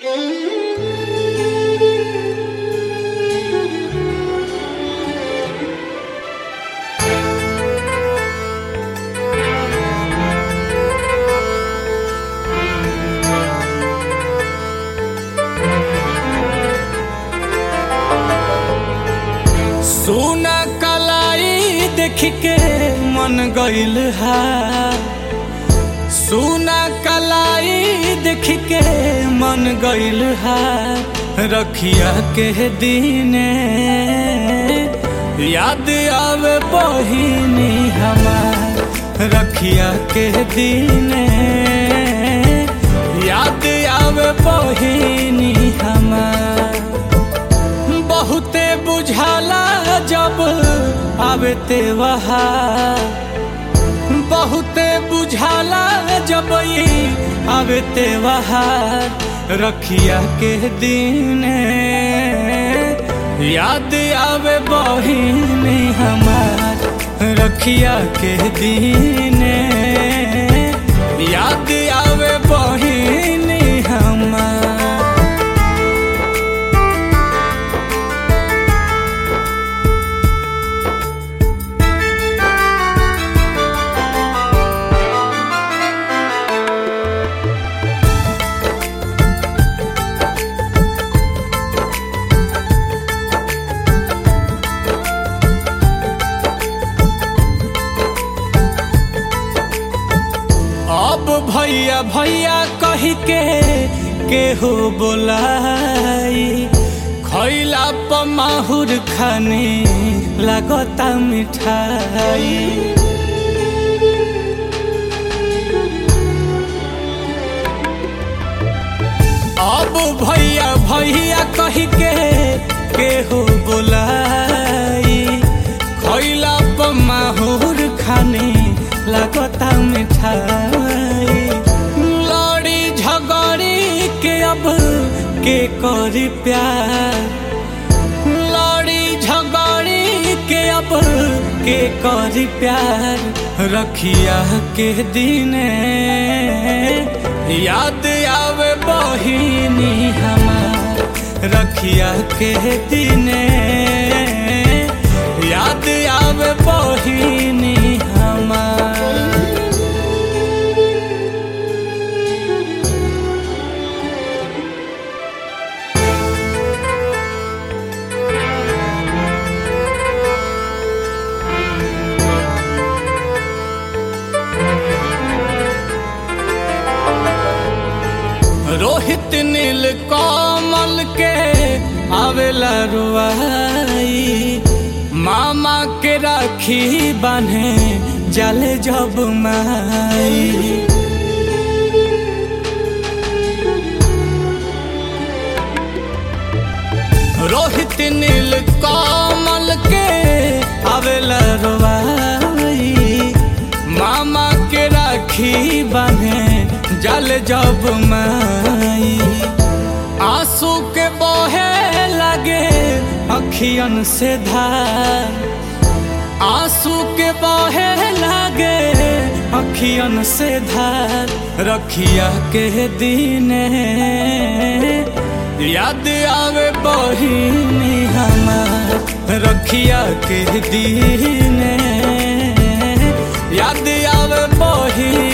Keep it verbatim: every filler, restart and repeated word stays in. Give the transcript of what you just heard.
सोना कलाई देख के मन गइल हा, सोना कलाई देख के मन गइल हा। रखिया के दिने याद आवे बहिनी हमार, रखिया के दिने याद आवे बहिनी हमार। बहुते बुझाला जब आवे त्योहार, बहुते बुझाला जब आवे त्योहार। रखिया के दिने याद आवे बहिनी हमार, रखिया के दिने याद आवे बहिनी हमार। अब भैया भैया कही के केहू बोलाई, खैला प माहुर खाने लागता मिठाई। अब भैया भैया कही के केहू बोलाई, खैला प माहुर खाने लागता मिठाई। लड़ी झगड़ी के अब के करी प्यार, लड़ी झगड़ी के अब के करी प्यार। रखिया के दिने याद आवे बहिनी हमार, रखिया के दिने याद आवे बहिनी हमार। रोहित नील कमल के आवेला रुआई, मामा के राखी बान्हे जाले जब माई। रोहित नील कमल के आवेला रुआई, मामा के राखी बान्हे जल जब माई। आंसू के बहे लगे अखियन से धार, आंसू के बहे लगे अखियन से धार। रखिया के दिने याद आवे बहिनी हमार, रखिया के दिने याद आवे बहिनी।